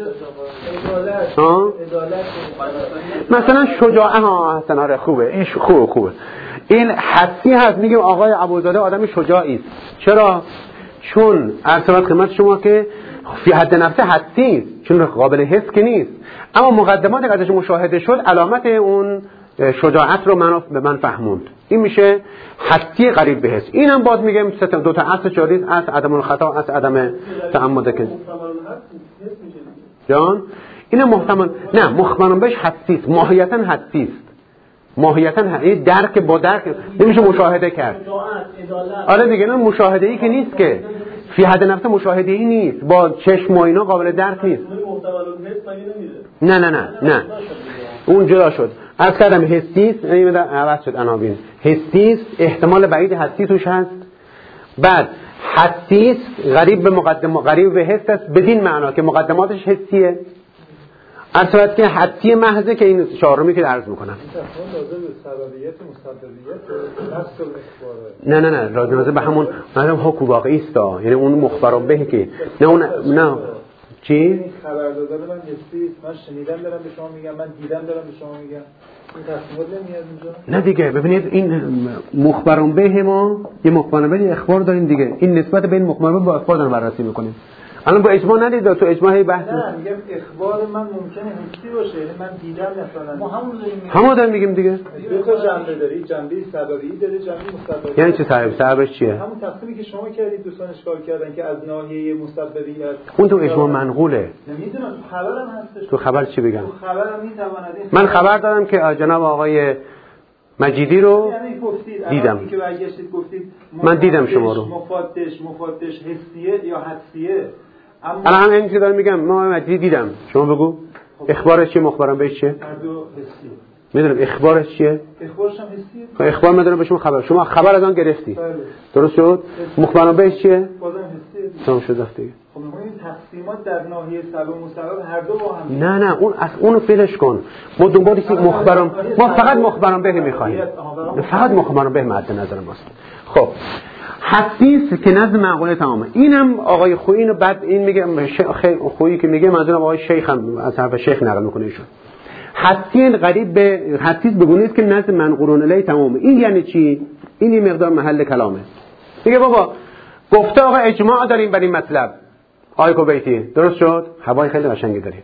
ها مثلا شجاعه. ها حسن آره خوبه، این خوبه خوبه این حدسی هست. میگیم آقای ابوزاده آدم شجاعی است. چرا؟ چون ارتباط خدمت شما که فی حد نفس حدسی است، چون قابل حس که نیست، اما مقدماتی که ازش مشاهده شد علامت اون شجاعت رو من به من فهموند. این میشه حدسی قریب به حس. اینم باز میگم دو تا اصل جاری است، عدم الخطا، از عدم تعمد که جان اینم محتمل نه مخبران بهش حدسی است، ماهیتا حدسی است، ماهیتا این درک با درک نمیشه مشاهده کرد. آره دیگه نه مشاهده ای که نیست، که فی حد نفس مشاهده ای نیست، با چشم و اینا قابل درک نیست. نه نه نه نه اون جدا شد. از کردم حسیست، این عوض شد عناوین. حسیست، احتمال بعید حسی توش هست. بعد حسیست غریب به مقدم غریب به حس است، بدین معنا که مقدماتش حسیه. اصلا که حدسی محضه که این چهارمی که عرض میکنم. نه نه نه راجع به همون مثلا حکم واقعی است، یعنی اون مخبر به که نه اون نه چی خبر داده من حسی من شنیدم دارم به شما میگم، من دیدم دارم به شما میگم، این تصمیم نمیاد اونجا. نه دیگه ببینید این مخبران به ما یه مخبران به اخبار داریم دیگه، این نسبت بین مخبران به با اخبار داریم بررسی میکنیم. الان با اجماع ندید، تو اجماع بحث نه میگم اخبار من ممکنه حسی باشه، یعنی من دیدم مثلا ما همون داریم همون داریم میگیم دیگه. دو تا جنبه داری، جنبه سببی داره، جنبه مسببی. یعنی چه سبب؟ سببش چیه؟ همون تقسیمی که شما کردید دوستان اشکال کردن که از ناحیه مسببی است. اون تو اجماع منقوله. نمیدونم تو خبرم هستش. تو خبر چی بگم؟ تو خبرم میتواند. من خبر دارم که جناب آقای مجیدی رو دیدم. که برگشتید گفتید من دیدم شما رو. مفادش مفادش حسیه یا حدسیه. الان هم این که دارم میگم ما مجیدی دیدم. شما بگو اخبارش چیه، مخبرم بهش چیه؟ هر دو حسیه. میدونم اخبارش چیه؟ اخبارش هم حسیه. اخبار میدونم به شما خبر. شما خبر از آن گرفتی. بله. درست شد؟ مخبرم بهش چیه؟ بازم حسیه. تمام شد دیگه. خب این تقسیمات در ناحیه سبب و مسبب هر دو با هم. نه نه اون از اونو فلش کن. ما دنبال یک مخبرم ما فقط مخبرم به میخوایم. فقط مخبرم به مد نظر ماست. خب حدیث که نظم معقوله تمامه. اینم آقای خویی اینو بعد این میگه خویی که میگه منظورم آقای شیخ هم از طرف شیخ نقل میکنه ایشون. حدیث قریب به حدیث بگونه است که نظم منقولون الیه تمامه. این یعنی چی؟ این این مقدار محل کلامه. میگه بابا گفته آقا اجماع داریم بر این مطلب. آقای کویتی درست شد؟ هوای خیلی قشنگی داریم.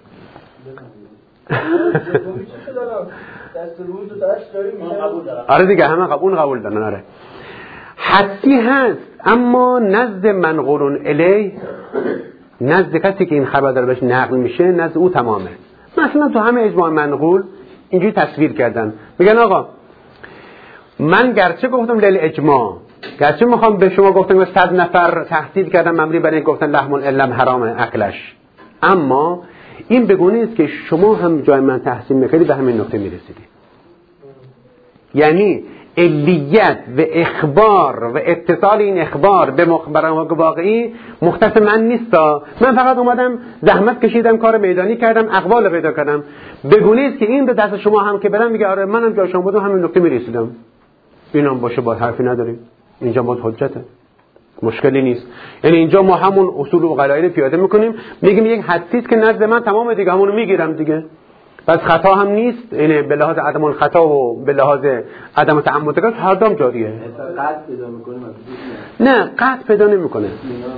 آره دیگه همه قبول قبول دارن. آره حدی هست، اما نزد منقولون الیه، نزد کسی که این خبر داره بهش نقل میشه، نزد او تمامه. مثلا تو همه اجماع منقول اینجوری تصویر کردن، میگن آقا من گرچه گفتم لیل اجماع، گرچه میخوام به شما گفتم که صد نفر تحصیل کردم ممری برای گفتن لحم العلم حرام اکلش، اما این بگونه است که شما هم جای من تحصیل میکردید به همین نقطه میرسیدی. یعنی علیت و اخبار و اتصال این اخبار به مخبران واقعی مختص من نیستا، من فقط اومدم زحمت کشیدم کار میدانی کردم اقوال پیدا کردم، بگونه است که این به دست شما هم که برم میگه آره منم جای شما بودم همین نقطه میرسیدم. اینم باشه با حرفی نداریم، اینجا ما حجته، مشکلی نیست. یعنی اینجا ما همون اصول و قواعد پیاده میکنیم، میگیم یک حدیث که نزد من تمام دیگه همونو میگیرم دیگه، پس خطا هم نیست. یعنی به لحاظ عدم الخطا و به لحاظ عدم تعمد هر دام جاریه. قطع پیدا میکنه؟ نه قطع پیدا نمیکنه.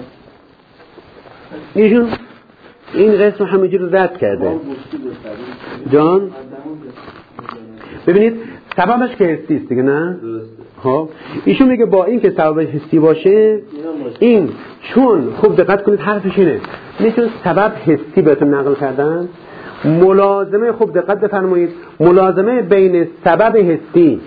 ایشون این قسم همینجوری رد کرده جان. ببینید سببش که حسی است دیگه، نه؟ خب ایشون میگه با این که سببش حسی باشه، این چون خوب دقت کنید حرفش اینه، میتونه سبب حسی بهتون نقل کردن، ملازمه خوب دقت بفرمایید، ملازمه بین سبب حسی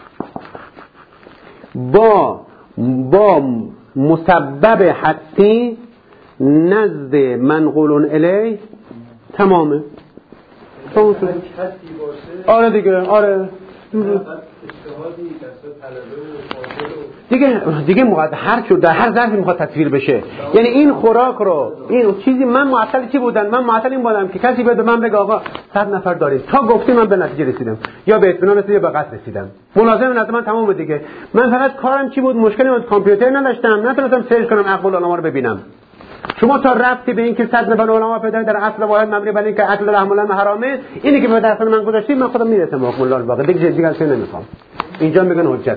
با با مسبب حسی نزد منقولون الیه تمامه. آره دیگه آره اجتهادی کسب طلبه و فاضل و دیگه دیگه مقدر هر چه در هر ظرفی میخواد تصویر بشه. یعنی این خوراک رو این چیزی من معطل چی بودن؟ من معطل این بودم که کسی به من بگه آقا صد نفر دارید، تا گفتی من به نتیجه رسیدم، یا به اطمینان رسیدم یا به قصد رسیدم. ملازم نظر من تمام دیگه. من فقط کارم چی بود؟ مشکلی بود کامپیوتر نداشتم، نتونستم سرچ کنم اقوال علما رو ببینم. شما تا رفتی به این که صد نفر علما پیدا در اصل واحد مبنی بر این که اکل رحم الله حرامه، اینی که به دست من گذاشتید من خودم میرسم به حکم الله الواقع. دیگه دیگه اصلا نمیخوام. اینجا میگن حجته.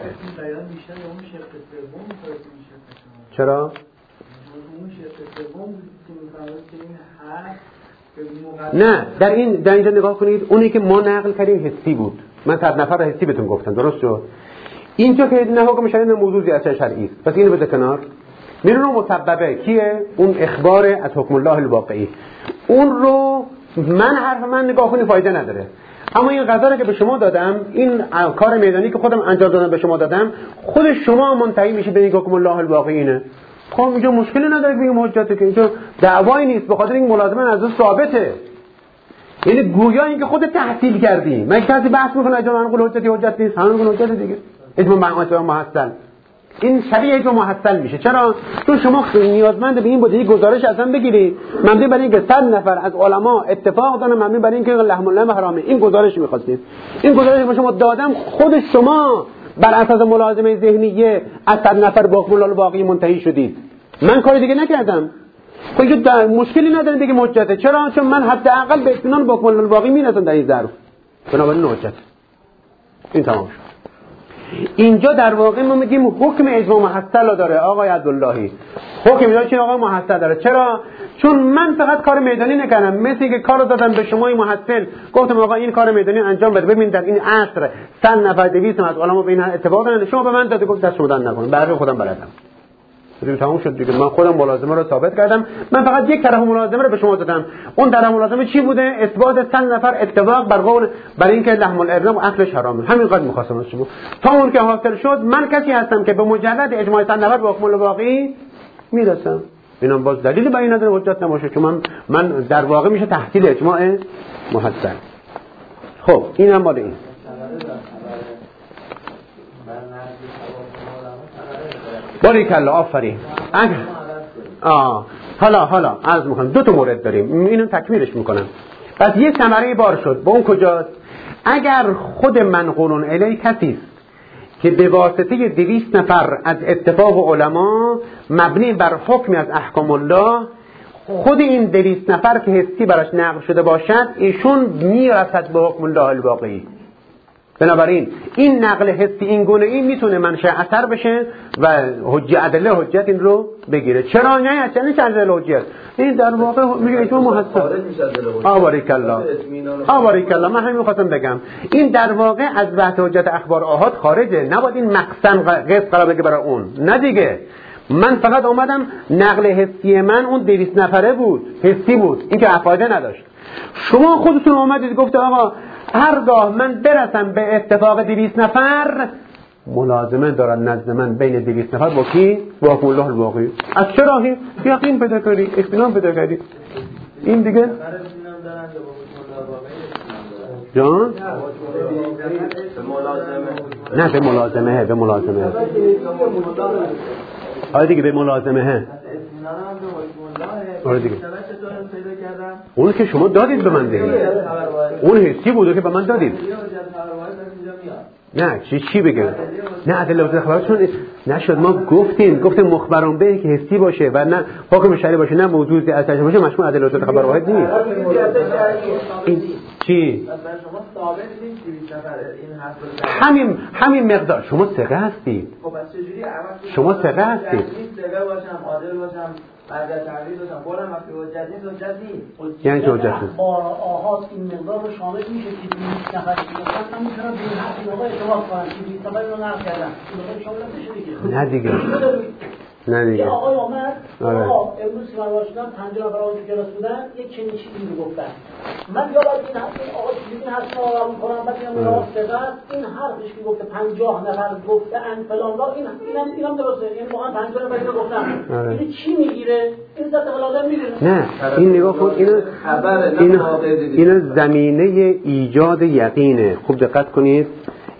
چرا؟ نه در این در اینجا نگاه کنید، اونی که ما نقل کردیم حسی بود. من صد نفر رو حسی بهتون گفتم، درست شد؟ اینجا که نه حکم شرعی نه موضوع زیاده شرعی است. پس اینو بده کنار. میرون مسببه کیه؟ اون اخبار از حکم الله الواقعی. اون رو من حرف من نگاه کنید فایده نداره. اما این غذا رو که به شما دادم، این کار میدانی که خودم انجام دادم به شما دادم، خود شما منتهی میشه به این حکم الله الواقعی اینه. خب اینجا مشکلی نداره بگیم حجته، که اینجا دعوایی نیست، به خاطر این ملازمه از ثابته. یعنی گویا اینکه خود تحصیل کردی. من کسی بحث میکنه اجماع منقول حجتی حجت نیست، همون میگن حجت دیگه. اجماع منقول محصل. این شبیه اجماع محصل میشه. چرا؟ چون شما نیازمند به این بودی یک گزارش ازم بگیری مبنی بر اینکه صد نفر از علما اتفاق دارن مبنی بر اینکه لحم الله حرامه. این گزارش میخواستید. این گزارش به شما دادم، خود شما بر اساس ملازمه ذهنیه از صد نفر با حکم الله الواقعی منتهی شدید. من کار دیگه نکردم. خب اینجا مشکلی نداره دیگه حجته. چرا؟ چون من حداقل به اطمینان با حکم الله الواقعی میرسم در این ظرف. بنابراین حجت. این تمام شد. اینجا در واقع ما میگیم حکم اجماع محصل داره آقای عبداللهی. حکم داره چون آقای محصل داره. چرا؟ چون من فقط کار میدانی نکردم، مثل اینکه کارو دادم به شما محصل، گفتم آقا این کار میدانی انجام بده. ببین در این عصر صد نفر دویست از علما به این اتفاق دارن، شما به من داده گفت دست شما نکنم، بقیه خودم بلدم. دیگه تموم شد دیگه. من خودم ملازمه رو ثابت کردم. من فقط یک طرف ملازمه رو به شما دادم. اون طرف ملازمه چی بوده؟ اثبات صد نفر اتفاق بر قول بر اینکه لحم الارنب و اکلش حرامه. همین قدر می‌خواستم از شما. تا اون که حاصل شد، من کسی هستم که به مجرد اجماع صد نفر به حکم الواقعی میرسم. اینا باز دلیل بر این نداره حجت نباشه، چون من من در واقع میشه تحصیل اجماع محصل. خب اینم مال این. باریکلا آفرین. آه حالا حالا عرض میکنم دو تا مورد داریم، اینو تکمیلش میکنم. پس یه ثمره بار شد. با اون کجاست؟ اگر خود منقولون الی کسی است که به واسطه دویست نفر از اتفاق علما مبنی بر حکمی از احکام الله، خود این دویست نفر که حسی براش نقل شده باشد، ایشون میرسد به حکم الله الواقعی. بنابراین این نقل حسی این گونه این میتونه منشأ اثر بشه و حجت ادله حجت این رو بگیره. چرا نه؟ اصلا چه ادله حجت؟ این در واقع میگه اجماع محصل. آباریک الله. آباریک الله. من همین می‌خواستم بگم. این در واقع از بحث حجت اخبار آحاد خارجه. نباید این مقسم قصد قرار بگه برای اون. نه دیگه. من فقط اومدم نقل حسی من اون دویست نفره بود. حسی بود. این که افاده نداشت. شما خودتون اومدید گفت آقا هرگاه من برسم به اتفاق دویست نفر، ملازمه دارن نزد من بین دویست نفر با کی؟ با حکم الله الواقعی. از چه راهی؟ یقین پیدا کردی، اطمینان پیدا کردی. این دیگه جان؟ نه به ملازمه، به ملازمه. آره دیگه به ملازمه. آره دیگه. اون که شما دادید به من دیگه. اون حسی بوده که به من دادید. نه چی چی بگم؟ نه ادله حجت خبر چون نشد. ما گفتیم گفتیم مخبران به که حسی باشه و نه حکم شرعی باشه، نه موضوع اصلی باشه، مشمول ادله حجت خبر واحد نیست. این چی؟ شما ثابت نیست دویست نفر این حرف همین همین مقدار. شما ثقه هستید. خب پس چجوری عمل شما ثقه هستید. ثقه باشم، عادل باشم، بعد از تعریف باشم، قولم وقتی حجت نیست حجت نیست. یعنی چه حجت نیست؟ بار آحاد این مقدار رو شامل میشه که دویست نفر دیگه من میتونم به این حرف نگاه اعتماد کنم که دویست نفر رو نقل کردم. این شامل نمیشه دیگه. نه دیگه. نه دیگه. یه آقای آمد، آقا امروز که من باشدم پنجاه نفر آقای تو کلاس بودن، یک چنین چیزی رو گفتن. من یا باید این حرف آقا چیزی این حرف رو قبول کنم، بعد میگم راسته است، این حرفش که گفته پنجاه نفر گفتن فلان را، این اینم اینم درسته، یعنی واقعا پنجاه نفر اینو گفتن. این چی میگیره؟ این ذات ملازم میگیره. نه، این نگاه کن، اینو اینو اینو زمینه ایجاد یقینه. خوب دقت کنید.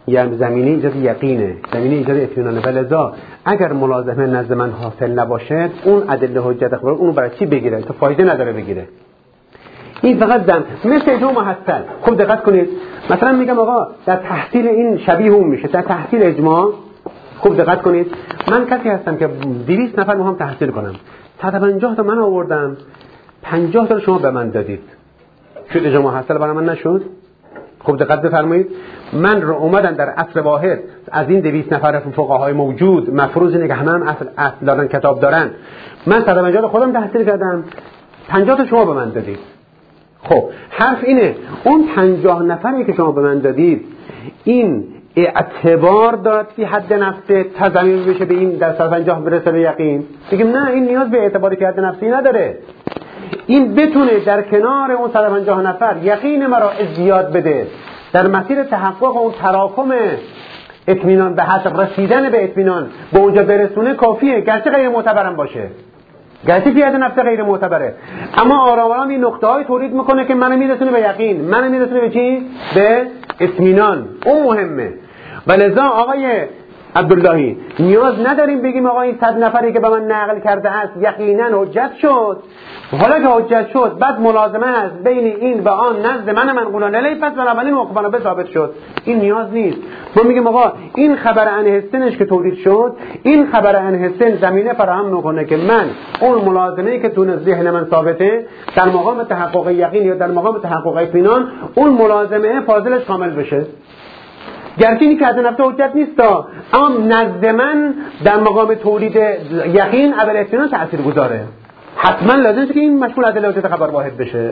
یعنی زمینه ایجاد یقینه، زمینه ایجاد اطمینانه. ولذا اگر ملازمه نزد من حاصل نباشه اون ادله حجت خبر اونو برای چی بگیره؟ تو فایده نداره بگیره. این فقط دم مثل اجماع محصل. خوب دقت کنید، مثلا میگم آقا در تحصیل این شبیه اون میشه، در تحصیل اجماع خوب دقت کنید، من کسی هستم که دویست نفر میخوام تحصیل کنم، صد و پنجاه تا من آوردم، پنجاه تا شما به من دادید، شد اجماع محصل برای من نشد؟ خوب دقت بفرمایید، من رو اومدن در عصر واحد از این دویست نفر فقهای موجود مفروض اینه که همه هم اصل اصل دارن، کتاب دارن، من صد و پنجاه تا خودم تحصیل کردم، پنجاه تا شما به من دادید. خب حرف اینه اون پنجاه نفری که شما به من دادید این اعتبار داد که حد نفسه تضمین بشه به این در صد و پنجاه برسه به یقین؟ بگیم نه، این نیاز به اعتباری که حد نفسی نداره، این بتونه در کنار اون صد و پنجاه نفر یقین مرا زیاد بده، در مسیر تحقق اون تراکم اطمینان به حد رسیدن به اطمینان به اونجا برسونه کافیه، گرچه غیر معتبرم باشه، گرچه فیات نفس غیر معتبره، اما آرام آرام این نقطه های تولید میکنه که منو میرسونه به یقین، منو میرسونه به چی؟ به اطمینان. اون مهمه. ولذا آقای عبداللهی نیاز نداریم بگیم آقا این صد نفری که به من نقل کرده است یقینا حجت شد، حالا که حجت شد بعد ملازمه است بین این و آن نزد من منقولان الیه، پس بنابراین موقوفانه به ثابت شد. این نیاز نیست. ما میگیم آقا این خبر عن حسنش که تولید شد، این خبر عن حسن زمینه فراهم میکنه که من اون ملازمه‌ای که تو ذهن من ثابته در مقام تحقق یقین یا در مقام تحقق اطمینان اون ملازمه فاضلش کامل بشه. گرچه این که از نفس حجت نیست، اما نزد من در مقام تولید یقین اول اطمینان تأثیر گذاره. حتما لازمه که این مشمول ادله حجت خبر واحد بشه.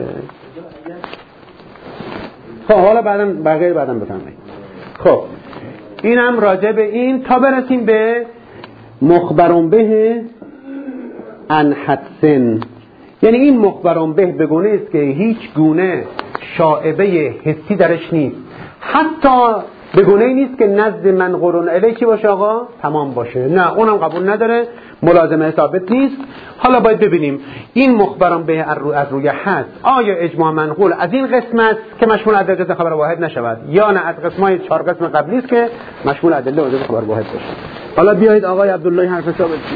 خب حالا بعداً بقیه بعداً بفهمید. خب اینم راجع به این تا برسیم به مخبرون به عن حدسن. یعنی این مخبرون به بگونه است که هیچ گونه شائبه حسی درش نیست، حتی بگونه ای نیست که نزد من قرون الیه چی باشه آقا؟ تمام باشه. نه، اونم قبول نداره، ملازمه ثابت نیست. حالا باید ببینیم این مخبران به از روی حد آیا اجماع منقول از این قسم است که مشمول ادله خبر واحد نشود، یا نه از قسمای چهار قسم قبلی است که مشمول ادله خبر واحد باشه. حالا بیایید آقای عبدالله حرف ثابت چیه؟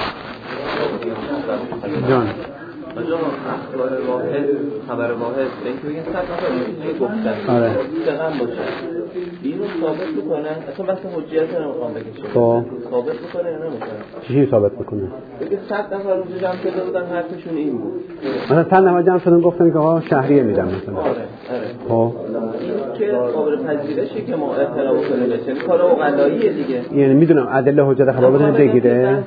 جان آجا خبر واحد خبر واحد به اینکه بگن صد نفر میتونه گفتن آره دقیقا باشه اینو ثابت میکنه، اصلا بحث حجیت رو نمیخوام بگم ثابت میکنه یا نمیکنه؟ چی ثابت میکنه؟ بگه صد نفر روز جمع شده بودن حرفشون این بود، مثلا صد نفر جمع شدن گفتن که آقا شهریه میدم مثلا. آره آره خب این که قابل پذیرشه که ما اعتراف کنیم، یعنی کار عقلاییه دیگه. یعنی میدونم ادله حجت خبر بدون بگیره؟ نه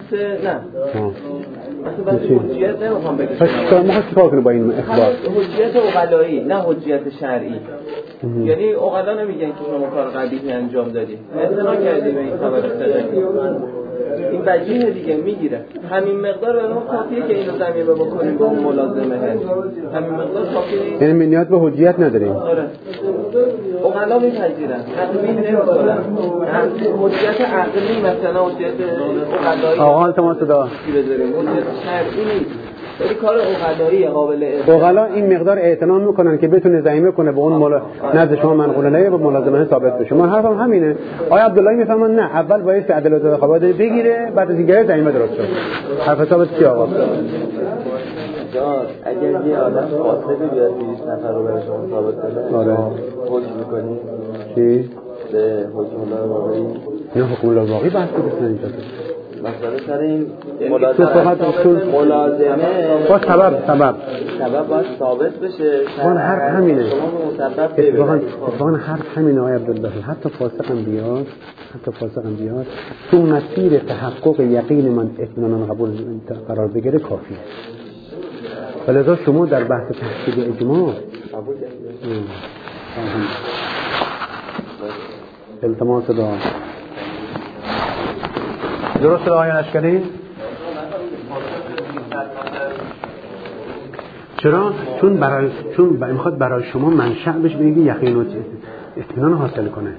اصلا بحث حجیت نمیخوام بگم. پس ما چیکار کنیم با این اخبار؟ حجیت عقلایی نه حجیت شرعی. یعنی عقلا نمیگن که شما کار قبیحی انجام دادی، اعتنا کردی به این خبر صدقی، این وجیه دیگه میگیره. همین مقدار الان کافیه که اینو زمینه بکنیم با اون ملازمه هست، همین مقدار کافیه. یعنی نیاز به حجیت نداریم. آره عقلا میپذیرن، عقلی نمیکنن، حجیت عقلی مثلا حجیت عقلایی آقا تمام صدا بذاریم، حجیت شرعی نیست. ولی کار عقلایی قابل عقلا این مقدار اعتنا میکنن که بتونه زعیمه کنه به اون مل... نزد شما منقول الیه و ملازمه ثابت بشه. من حرفم همینه. آیا عبدالله میفهمن نه اول باید که ادله خبر بگیره بعد از اینکه زعیمه درست شه. حرف ثابت چی آقا؟ جان اگر یه آدم قاصدی بیاد بیست نفر رو برای شما ثابت کنه آره حکم میکنی؟ چی؟ به حکم الله واقعی؟ نه حکم الله واقعی بحث بسن اینجا مثلا سر این ملازمه ملازمه با سبب سبب سبب باید ثابت بشه. اون حرف همینه. اتفاقا اتفاقا حرف همینه آقای عبدالله. حتی فاسقم بیاد حتی فاسقم بیاد تو مسیر تحقق یقین من اطمینان قبول قرار بگیره کافیه. ولذا شما در بحث تحقیق اجماع التماس دعا درست آیه اشکالی؟ چرا؟ چون برای چون میخواد برای شما منشأ بشه بگه یقین و اطمینان حاصل کنه.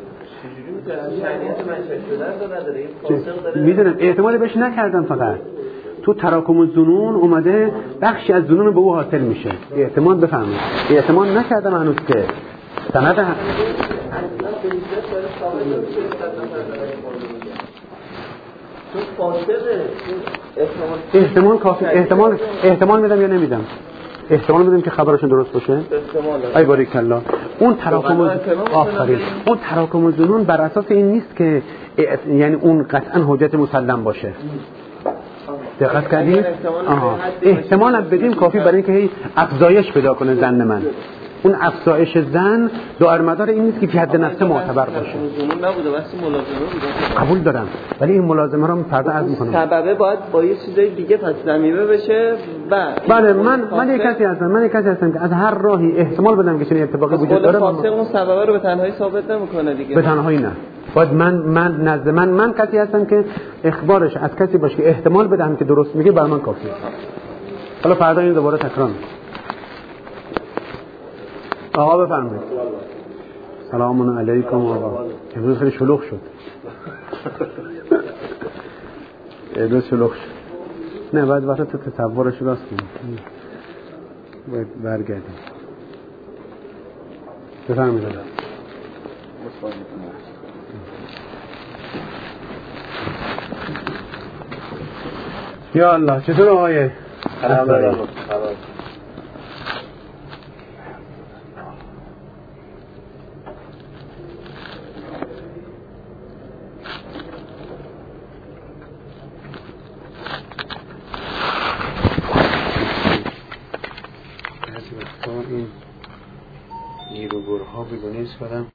میدونم اعتماد بهش نکردم، فقط تو تراکم الظنون اومده بخشی از ظنون به او حاصل میشه. اعتماد بفهمید اعتماد نکردم هنوز که سند به هیچ داره ثابت نمیشه صد نفر دارن خورده میگن چون فاسقه احتمال احتمال کافی احتمال احتمال میدم یا نمیدم احتمال میدم که خبرشون درست باشه احتمال ای باریکالله اون تراکم آفرین اون تراکم الظنون بر اساس این نیست که یعنی اون قطعا حجت مسلم باشه دقت کردید احتمال هم بدیم کافی برای اینکه هی افزایش پیدا کنه ظن من اون افزایش زن دائر مدار این نیست که فی حد نفس معتبر باشه نبوده واسه ملازمه بوده قبول دارم ولی این ملازمه رو فردا عرض می‌کنم سببه باید با یه چیزای دیگه پس ضمیمه بشه و بله من من یک کسی هستم من یک کسی هستم که از هر راهی احتمال بدم که چنین اتفاقی وجود داره فاسق اون سببه رو به تنهایی ثابت نمی‌کنه دیگه به تنهایی نه باید من من نزد من من کسی هستم که اخبارش از کسی باشه که احتمال بدم که درست میگه برای من کافیه حالا فردا این دوباره تکرار میشه آقا بفرمایید سلام علیکم آقا امروز خیلی شلوغ شد امروز شلوغ شد نه بعد وقت تو تصورش راست کنیم باید برگردیم بفرمایید یا الله چطور آقای سلام این نیروگرها بگونیز کنم